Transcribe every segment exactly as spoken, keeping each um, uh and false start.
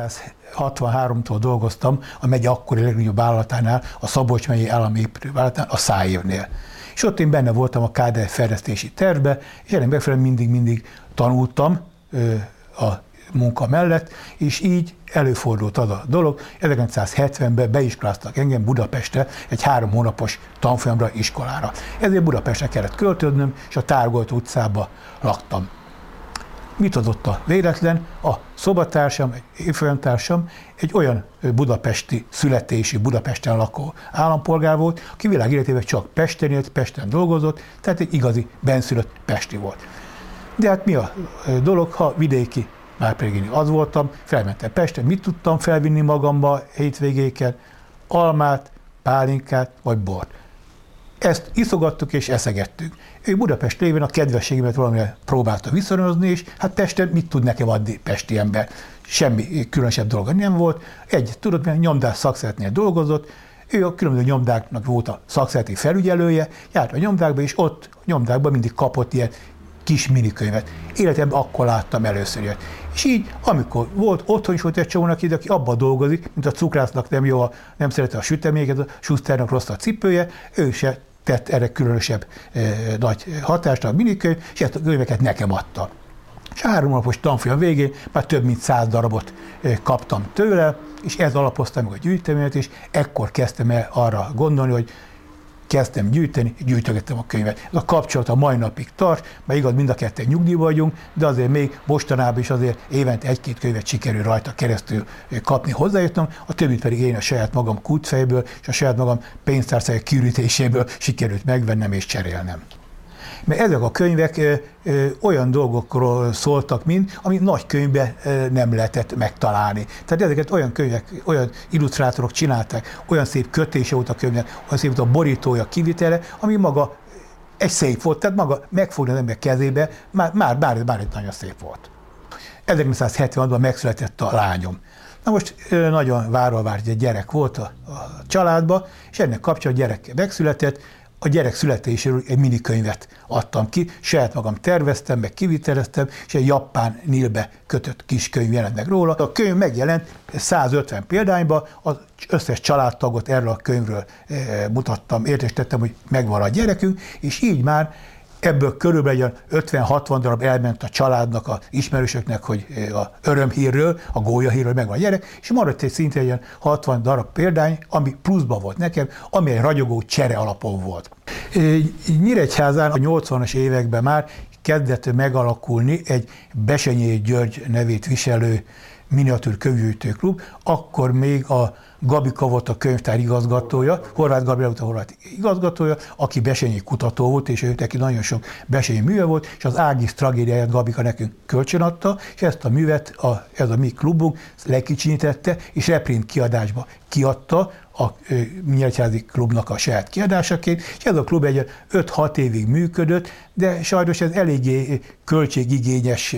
ezerkilencszázhatvanháromtól dolgoztam a megye akkori legnagyobb vállalatánál, a Szabolcs megyei állami építővállalatán, a Szájévnél. És ott én benne voltam a ká dé ef fejlesztési tervbe, és ennek megfelelően mindig-mindig tanultam a munka mellett, és így előfordult az a dolog. ezerkilencszázhetvenben beiskoláztak engem Budapestre egy három hónapos tanfolyamra, iskolára. Ezért Budapestre kellett költöznöm, és a Tárgolt utcába laktam. Mit adott a véletlen? A szobatársam, egy évfolyamtársam egy olyan budapesti születésű, Budapesten lakó állampolgár volt, aki világ életében csak Pesten élt, Pesten dolgozott, tehát egy igazi benszülött pesti volt. De hát mi a dolog, ha vidéki, már pedig én az voltam, felmentem Pestre, mit tudtam felvinni magamba hétvégéken? Almát, pálinkát vagy bort. Ezt iszogattuk és eszegettük. Ő Budapest lévén a kedvességemet valamire próbálta viszonyozni, és hát Pesten mit tud nekem adni pesti ember? Semmi különösebb dolga nem volt. Egy, tudod, mert nyomdás szakszeretnél dolgozott, ő a különböző nyomdáknak volt a szakszereti felügyelője, járt a nyomdákba, és ott a nyomdákban mindig kapott ilyen kis minikönyvet. Életemben akkor láttam először ilyet. És így, amikor volt, otthon is volt egy csomónak ide, aki abban dolgozik, mint a cukrásznak nem jó, a, nem szereti a süteményeket, a Schusternak rossz a cipője, ő se tett erre különösebb e, nagy hatást a minikönyv, és ezt a könyveket nekem adta. És három napos tanfolyam végén már több mint száz darabot e, kaptam tőle, és ez alapozta meg a gyűjteményet, és ekkor kezdtem el arra gondolni, hogy kezdtem gyűjteni, gyűjtögettem a könyvet. Ez a kapcsolat a mai napig tart, mert igaz, mind a ketten nyugdíjban vagyunk, de azért még mostanában is azért évente egy-két könyvet sikerül rajta keresztül kapni, hozzájöttem, a többit pedig én a saját magam kútfejből és a saját magam pénztárcája kiürítéséből sikerült megvennem és cserélnem. Mert ezek a könyvek ö, ö, olyan dolgokról szóltak mind, ami nagy könyvben ö, nem lehetett megtalálni. Tehát ezeket olyan könyvek, olyan illusztrátorok csinálták, olyan szép kötése volt a könyvnek, olyan szép volt a borítója, kivitele, ami maga egy szép volt, tehát maga megfogni az ember kezébe, már, már, már, már egy nagyon szép volt. ezerkilencszázhetvenhatban megszületett a lányom. Na most nagyon várva várt egy gyerek volt a, a családba, és ennek kapcsán a gyerek megszületett. A gyerek születéséről egy minikönyvet adtam ki, saját magam terveztem, meg kiviteleztem, és egy japán nilbe kötött kis könyv jelent meg róla. A könyv megjelent százötven példányba, az összes családtagot erről a könyvről mutattam, értesítettem, hogy megvan a gyerekünk, és így már ebből körülbelül ötven-hatvan darab elment a családnak, az ismerősöknek, hogy a örömhírről, a gólyahírről megvan a gyerek, és maradt egy szinte egy hatvan darab példány, ami pluszban volt nekem, ami egy ragyogó csere alapon volt. Nyíregyházán a nyolcvanas években már kezdett megalakulni egy Besenyei György nevét viselő miniatűr könyvgyűjtőklub, akkor még a Gabika volt a könyvtár igazgatója, Horváth Gabriel volt a Horváth igazgatója, aki besenyi kutató volt, és ő neki nagyon sok besenyi műve volt, és az Ágis tragédiáját Gabika nekünk kölcsönadta, és ezt a művet a, ez a mi klubunk lekicsinyítette, és reprint kiadásba kiadta a Nyíregyházi klubnak a saját kiadásaként, és ez a klub egy öt-hat évig működött, de sajnos ez eléggé költségigényes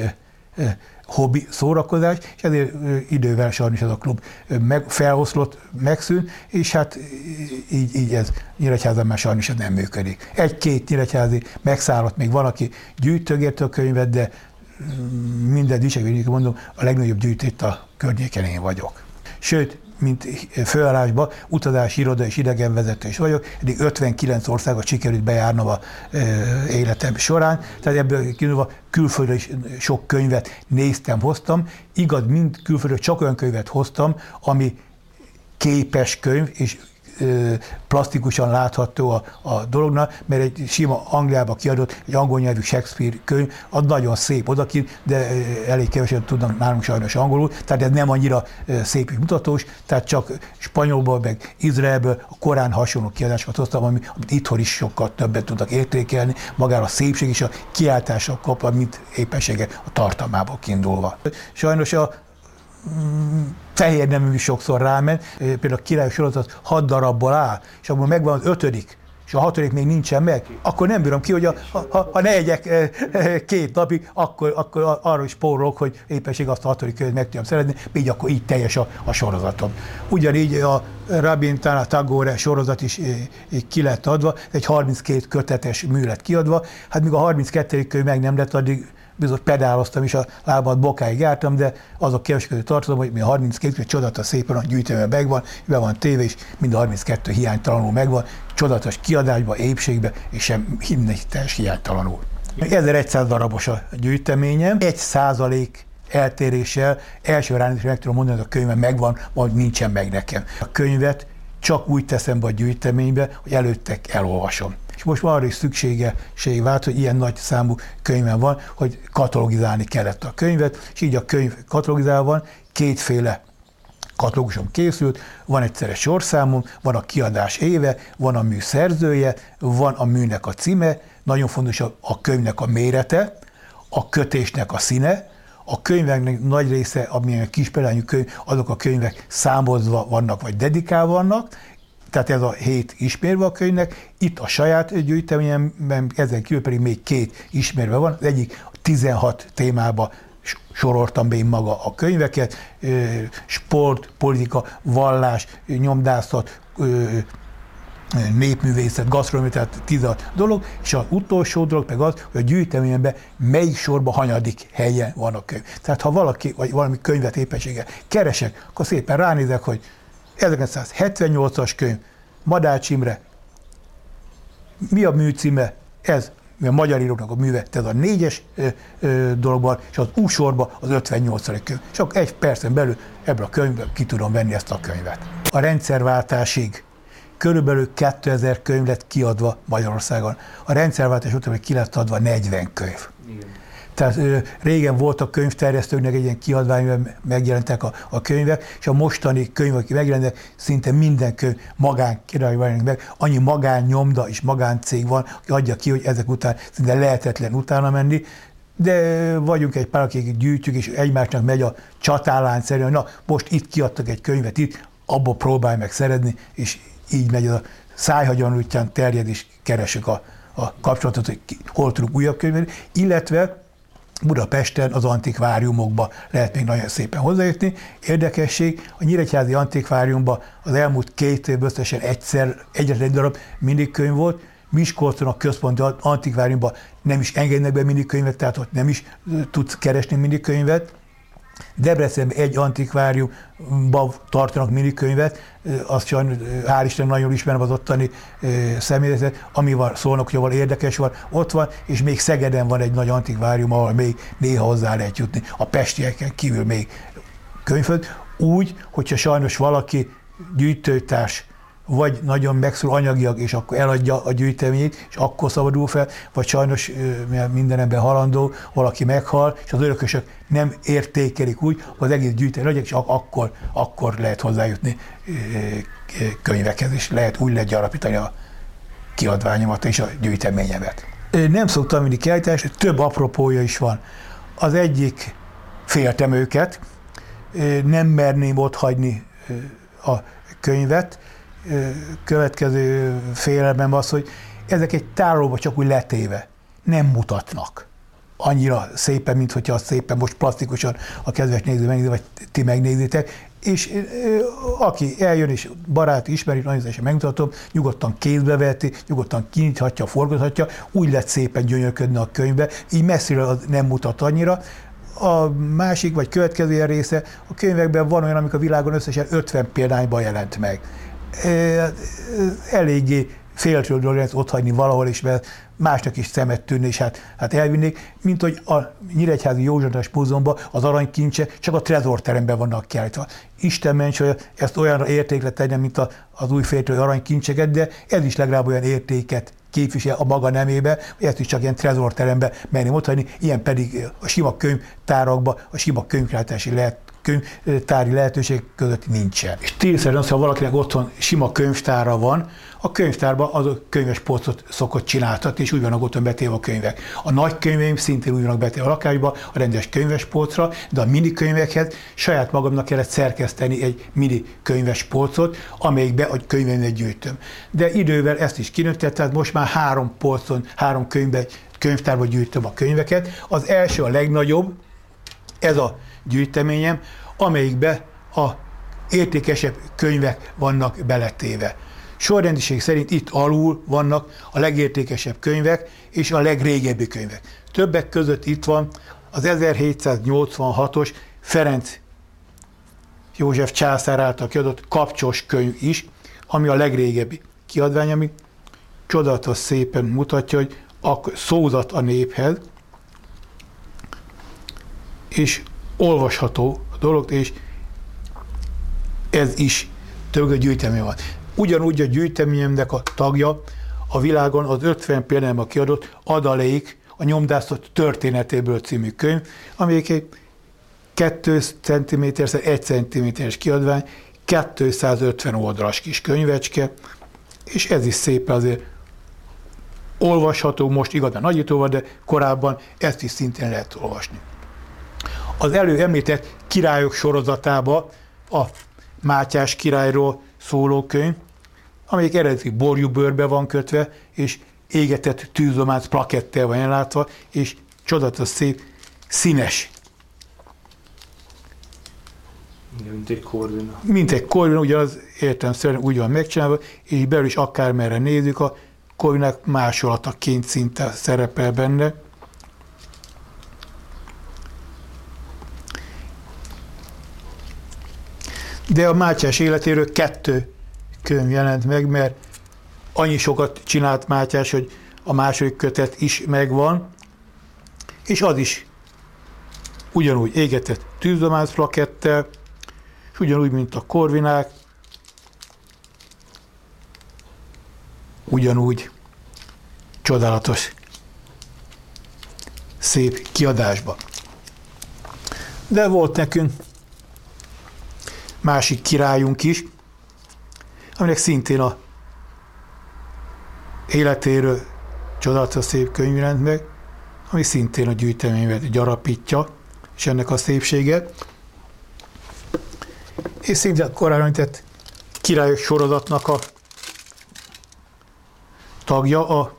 hobbi szórakozás, és ezért idővel sajnos ez a klub meg, feloszlott, megszűnt, és hát így, így ez Nyíregyházan már sajnos ez nem működik. Egy-két nyíregyházi megszállott, még van, aki gyűjtögette a könyvet, de minden dicséretben mondom, a legnagyobb gyűjtét a környéken én vagyok. Sőt, mint főállásban utazási iroda és idegenvezető is vagyok, eddig ötvenkilenc országot sikerült bejárnom a e, életem során, tehát ebből kiindulva külföldre is sok könyvet néztem, hoztam. Igaz, mind külföldre csak olyan könyvet hoztam, ami képes könyv, és plastikusan látható a, a dolognál, mert egy sima Angliába kiadott, egy angol nyelvű Shakespeare könyv, az nagyon szép odakint, de elég kevesen tudnak nálunk sajnos angolul, tehát ez nem annyira szép és mutatós, tehát csak spanyolból, meg Izraelből a Korán hasonló kiadásokat hoztam, amit itthon is sokkal többet tudnak értékelni, magára a szépség és a kiáltással kapva, mint éppensége a tartalmából kiindulva. Sajnos a fehér nemű is sokszor ráment, például a Király sorozat hat darabból áll, és akkor megvan az ötödik, és a hatodik még nincsen meg, akkor nem bírom ki, hogy a, ha, ha ne egyek két napig, akkor, akkor arra is spórolok, hogy éppenség azt a hatodik könyvet meg tudjam szeretni, így akkor így teljes a, a sorozatom. Ugyanígy a Rabindranath Tagore sorozat is ki lett adva, egy harminckét kötetes mű lett kiadva, hát míg a harminckettedik könyv meg nem lett, addig bizony pedáloztam is, a lábamat bokáig jártam, de azok kevesek között tartozom, hogy mi a harminckettő csodatos szépen a gyűjteményben megvan, be van téve, és mind a harminckettő hiánytalanul megvan, csodatos kiadásba, épségbe, és sem minden teljes hiánytalanul. ezerszáz darabos a gyűjteményem, egy százalék eltéréssel első ránézésre meg tudom mondani, hogy a könyvem megvan, vagy nincsen meg nekem. A könyvet csak úgy teszem be a gyűjteménybe, hogy előttek elolvasom. És most már arra is szükségeség vált, hogy ilyen nagy számú könyvem van, hogy katalogizálni kellett a könyvet, és így a könyv katalogizálva van, kétféle katalógusom készült, van egyszerre sorszámom, van a kiadás éve, van a mű szerzője, van a műnek a címe, nagyon fontos a, a könyvnek a mérete, a kötésnek a színe, a könyveknek nagy része, amilyen kis példányú könyv, azok a könyvek számozva vannak, vagy dedikálva vannak, tehát ez a hét ismérve a könyvnek, itt a saját gyűjteményemben, ezen kívül pedig még két ismérve van, az egyik tizenhat témába soroltam be én maga a könyveket, sport, politika, vallás, nyomdászat, népművészet, gasztronómia, tehát tizenhat dolog, és az utolsó dolog meg az, hogy a gyűjteményemben melyik sorban hanyadik helyen van a könyv. Tehát ha valaki, vagy valami könyvet éppenséggel keresek, akkor szépen ránézek, hogy ezerkilencszázhetvennyolcas könyv, Madács Imre, mi a műcíme? Ez a magyar íróknak a műve, ez a négyes ö, ö, dologban, és az U sorban az ötvennyolcadik könyv. És akkor egy percen belül ebből a könyvből ki tudom venni ezt a könyvet. A rendszerváltásig körülbelül kétezer könyv lett kiadva Magyarországon. A rendszerváltás után ki lett adva negyven könyv. Igen. Tehát ö, régen voltak könyvterjesztőknek egy ilyen kiadványban megjelentek a, a könyvek, és a mostani könyvek, akik megjelennek, szinte minden könyv magán kiadványodik meg. Annyi magánnyomda és magáncég van, aki adja ki, hogy ezek után szinte lehetetlen utána menni. De vagyunk egy pár, akik gyűjtjük, és egymásnak megy a csatálánszerűen, na most itt kiadtak egy könyvet, itt abból próbálj meg szerezni, és így megy a szájhagyon útján terjed, és keresünk a, a kapcsolatot, hogy hol tudunk újabb könyvet, illetve Budapesten az antikváriumokba lehet még nagyon szépen hozzájutni. Érdekesség, a Nyíregyházi Antikváriumban az elmúlt két évben összesen egyszer, egyetlen egy darab mindig könyv volt, Miskolcon a központi antikváriumban nem is engednek be mindig könyvet, tehát ott nem is tudsz keresni mindig könyvet. Debrecenben egy antikváriumban tartanak minikönyvet, azt sajnos, hál' Isten, nagyon ismerem az ottani személyzetet, amivel szólnak, hogy ahol érdekes van, ott van, és még Szegeden van egy nagy antikvárium, ahol még néha hozzá lehet jutni, a pestieken kívül még könyvhöz. Úgy, hogyha sajnos valaki gyűjtőtárs, vagy nagyon megszól anyagiak, és akkor eladja a gyűjteményét, és akkor szabadul fel, vagy sajnos minden ember halandó, valaki meghal, és az örökösök nem értékelik úgy, hogy az egész gyűjtemény legyen, és akkor, akkor lehet hozzájutni könyvekhez, és lehet úgy lehet gyarapítani a kiadványomat és a gyűjteményemet. Nem szoktam mindig kiállítani, több apropója is van. Az egyik, féltem őket, nem merném otthagyni a könyvet. Következő félelmem az, hogy ezek egy tárolóba csak úgy letéve nem mutatnak annyira szépen, mint hogyha azt szépen most plastikusan a kedves néző megnézi, vagy ti megnézitek, és aki eljön, és barát, ismeri, nagyon szépen megmutatom, nyugodtan kézbe veheti, nyugodtan kinyithatja, forgathatja, úgy lehet szépen gyönyörködni a könyvbe, így messziről nem mutat annyira. A másik, vagy következő része, a könyvekben van olyan, amik a világon összesen ötven példányban jelent meg. Eléggé féltől dolog lehet otthagyni valahol is, mert másnak is szemet tűnni, és hát, hát elvinnék, mint hogy a Nyíregyházi József Attila Múzeumban az aranykincse csak a trezorteremben vannak kiállítva. Isten ments, hogy ezt olyanra értékre tegyen, mint a, az újféltől aranykincseket, de ez is legalább olyan értéket képvisel a maga nemébe, hogy ezt is csak ilyen trezorterembe merném otthagyni, ilyen pedig a sima könyvtárakba, a sima könyvkiállítási lehet könyvtári lehetőség között nincsen. És tényszerűen az, ha valakinek otthon sima könyvtára van, a könyvtárban az a könyves polcot szokott csináltatni, és úgy vannak otthon betéve a könyvek. A nagy könyveim szintén úgy vannak betéve a lakásba, a rendes könyves polcra, de a mini könyvekhez saját magamnak kellett szerkeszteni egy mini könyves polcot, amelyikbe a könyveimet gyűjtöm. De idővel ezt is kinőttem, tehát most már három polcon, három könyvbe, könyvtárba gyűjtöm a könyveket. Az első, a legnagyobb, ez a gyűjteményem, amelyikbe a értékesebb könyvek vannak beletéve. sorrendiség szerint itt alul vannak a legértékesebb könyvek és a legrégebbi könyvek. Többek között itt van az ezerhétszáznyolcvanhatos Ferenc József császár által kiadott kapcsos könyv is, ami a legrégebbi kiadvány, ami csodálatos szépen mutatja, hogy a szózat a néphez, és olvasható a dolog, és ez is több a gyűjtemény van. Ugyanúgy a gyűjteményemnek a tagja a világon az ötven példányban kiadott Adalék, a nyomdászat történetéből című könyv, amelyik egy két centiméter egy centiméteres kiadvány, kétszázötven oldalas kis könyvecske, és ez is szépen azért olvasható, most igazán nagyítóval, de korábban ezt is szintén lehet olvasni. Az elő említett királyok sorozatába a Mátyás királyról szóló könyv, amelyik eredeti borjúbőrbe van kötve, és égetett tűzománc plakettel van ellátva, és csodálatos szép, színes. Mint egy Corvina. Mint egy Corvina, ugyanaz értelemszerűen úgy van megcsinálva, és belül is akármerre nézzük, a Corvinák másolataként szinte szerepel benne. De a Mátyás életéről kettő könyv jelent meg, mert annyi sokat csinált Mátyás, hogy a második kötet is megvan, és az is ugyanúgy égetett tűzománc plakettel, és ugyanúgy, mint a Corvinák, ugyanúgy csodálatos, szép kiadásban. De volt nekünk másik királyunk is, aminek szintén a életéről csodálatos szép könyv jelent meg, ami szintén a gyűjteményet gyarapítja, és ennek a szépsége. És szintén korábban említett királyok sorozatnak a tagja, a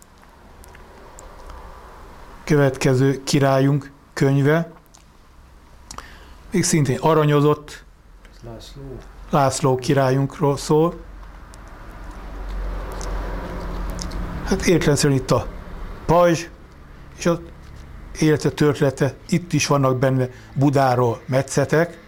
következő királyunk könyve, még szintén aranyozott, László. László királyunkról szól. Hát értelemszerűen itt a pajzs, és az élete története, itt is vannak benne Budáról metszetek,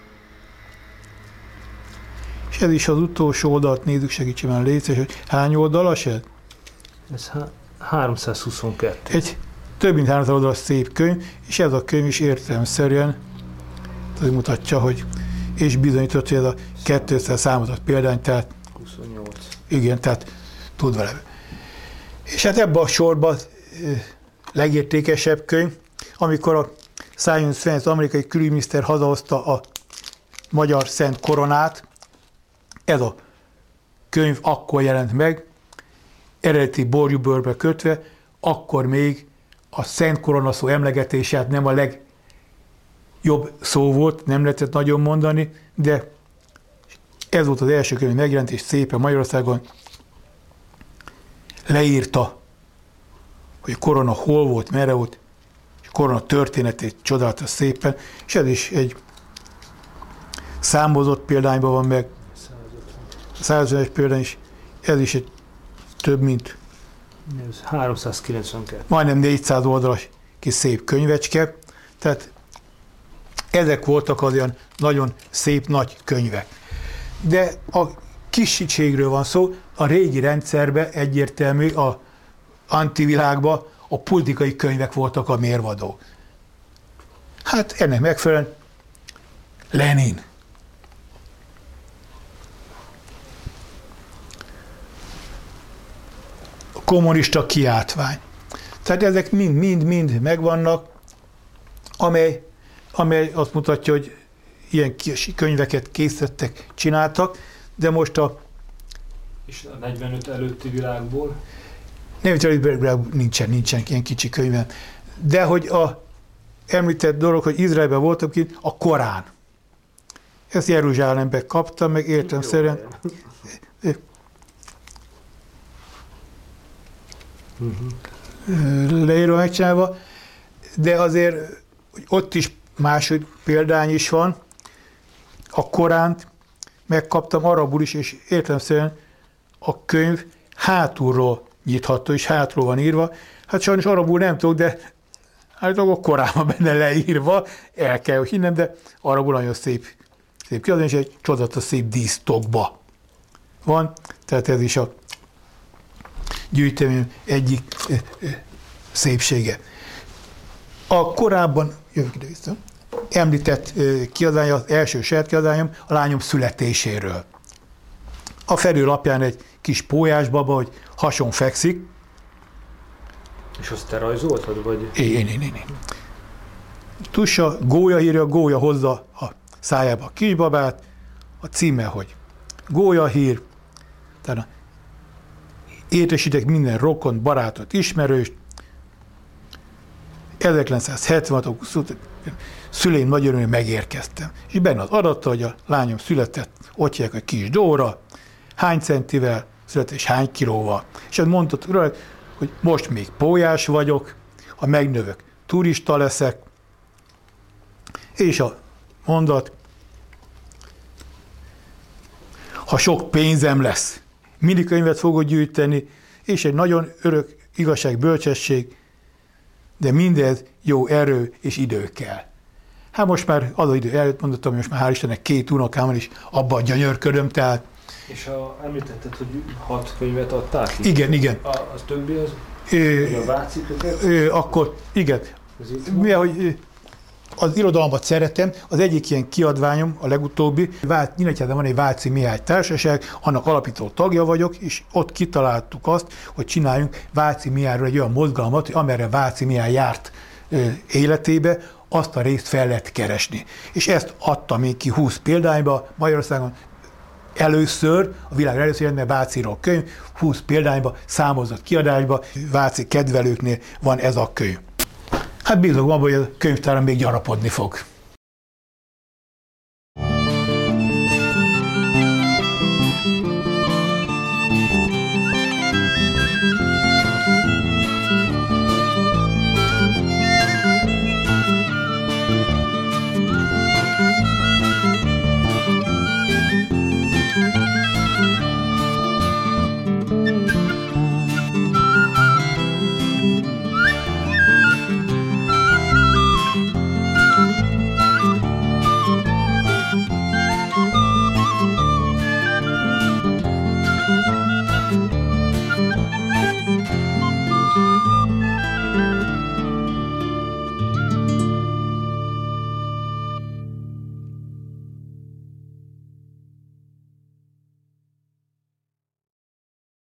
és ez is az utolsó oldalt nézzük, segítsen már létszés, hogy hány oldalas ez? Ez háromszázhuszonkettő. Egy több mint háromszáz oldalas szép könyv, és ez a könyv is értelemszerűen mutatja, hogy és bizonyított, hogy ez a kétszáz számozott példány, tehát huszonnyolc. Igen, tehát tud vele. És hát ebben a sorban legértékesebb könyv, amikor a Simon Svens, amerikai külügyminiszter hazahozta a magyar Szent Koronát, ez a könyv akkor jelent meg, eredeti borjúbőrbe kötve, akkor még a Szent Korona szó emlegetését nem a legjobb szó volt, nem lehetett nagyon mondani, de ez volt az első könyv megjelent, és szépen Magyarországon leírta, hogy korona hol volt, merre volt, és korona történetét csodálta szépen, és ez is egy számozott példányban van meg, százötvenes példány is, ez is egy több mint Ez háromszázkilencvenkettő. majdnem négyszáz oldalas kis szép könyvecske, tehát ezek voltak az olyan nagyon szép nagy könyvek. De a kicsiségről van szó, a régi rendszerben egyértelmű, a antivilágban a politikai könyvek voltak a mérvadók. Hát ennek megfelelően Lenin. A kommunista kiáltvány. Tehát ezek mind-mind-mind megvannak, amely, amely azt mutatja, hogy ilyen könyveket készítettek, csináltak, de most a És a negyvenöt előtti világból? nem nincsen, nincsen ilyen kicsi könyve. De hogy a említett dolog, hogy Izraelben voltam kint, a Korán. Ezt Jeruzsálemben kaptam, meg értelemszerűen leírva megcsinálva, de azért ott is máshogy példány is van. A Koránt megkaptam arabul is, és értelemszerűen a könyv hátulról nyitható, és hátulról van írva. Hát sajnos arabul nem tudok, de állítólag korábban benne leírva, el kell hinnem, de arabul nagyon szép, szép kiadvány, és egy csodatos szép dísztokba van. Tehát ez is a gyűjtemény egyik szépsége. A korábban, jövök ide vissza, említett kiadvány, az első saját kiadványom a lányom születéséről. A felülapján egy kis pólyásbaba, hogy hason fekszik. És azt te rajzoltad, vagy? Én, én, én, én. Tussa, gólya írja, gólya hozza a szájába a kisbabát, a címe, hogy gólyahír, tehát értesítek minden rokon, barátot, ismerőst. ezerkilencszázhetvenhat szüleim nagy örömmel megérkeztem. És benne az adatta, hogy a lányom született, ott hívják, hogy Kis Dóra, hány centivel született, és hány kilóval. És ezt mondtad róla, hogy most még pólyás vagyok, ha megnövök, turista leszek, és a mondat, ha sok pénzem lesz, mindig könyvet fogok gyűjteni, és egy nagyon örök igazság, bölcsesség, de mindez jó erő és idő kell. Hát most már az az idő előtt mondottam, hogy most már hál' Istennek két unokámmal is abban gyönyörködöm, tehát... És a, említetted, hogy hat könyvet adtál ki? Igen, igen. A, az többi az? Ö, a Váci kötet? Ö, akkor, igen. Mivel, hogy az irodalmat szeretem, az egyik ilyen kiadványom, a legutóbbi, Nyíregyházán van egy Váci Mihály Társaság, annak alapító tagja vagyok, és ott kitaláltuk azt, hogy csináljunk Váci Mihályról egy olyan mozgalmat, hogy amerre Váci Mihály járt ö, életébe, azt a részt fel lehet keresni. És ezt adtam még ki húsz példányba, Magyarországon először, a világ először jelent, mert Váciról könyv, húsz példányba, számozott kiadásba, Váci kedvelőknél van ez a könyv. Hát bízom abban, hogy a könyvtáram még gyarapodni fog.